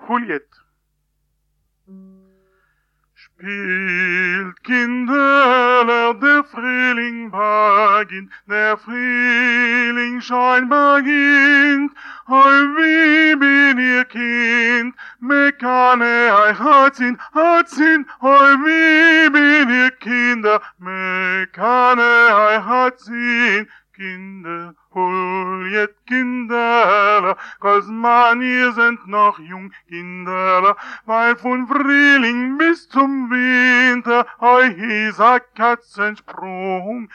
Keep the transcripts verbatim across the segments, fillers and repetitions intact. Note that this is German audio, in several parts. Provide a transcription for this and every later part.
Juliet. Spielt, Kinderler, der Frühling beginnt, der Frühling scheinbar beginnt. Hoi, wie bin ihr Kind, mekane euch Hatzin, Hatzin. Hoi, wie bin ihr Kinder, mekane euch Hatzin. Kinder, Juliet, Kinderler, Kosman, ihr seid noch jung, Kinderler, weil von Frühling bis zum Winter euch dieser Katzensprung.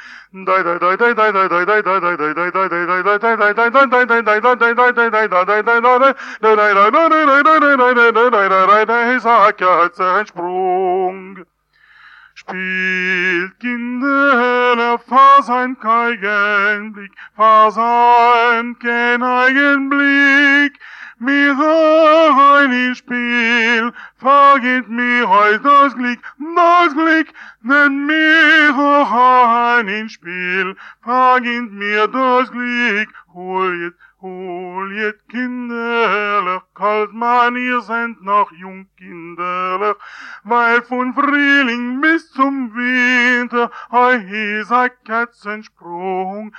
Dieser Katzensprung. Spielt, Kinderler, versäumt keinen Blick, versäumt keinen Augenblick. Mir rein ins Spiel, vergeht mir heut das Glück, das Glück, nennt mir rein ins Spiel, vergeht mir das Glück. Juliet, Juliet, Kinderler, kalt man, ihr seid noch jung, Kinderler, weil von Frühling bis zum Winter euch dieser Katzensprung.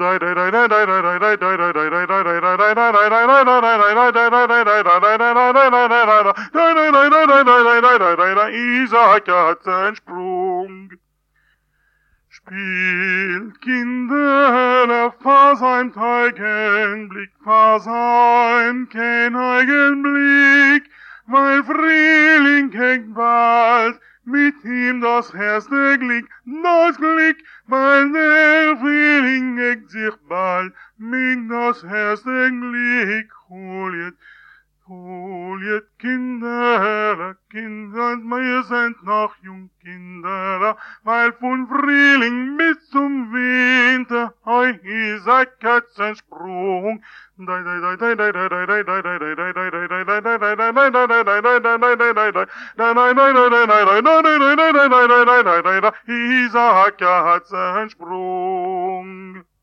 Dieser Katzensprung. Spielt, Kinderler, versäumt keinen Blick, versäumt keinen Augenblick, weil Frühling hängt bald, mit ihm das erste Glück, das Glück, weil der Frühling hängt sich bald, mit das erste Glück. Juliet, Juliet, Kinderler, Kinder, wir sind noch jung, Kinderler, weil von Frühling bis zum Winter euch dieser Katzensprung. Dieser Katzensprung.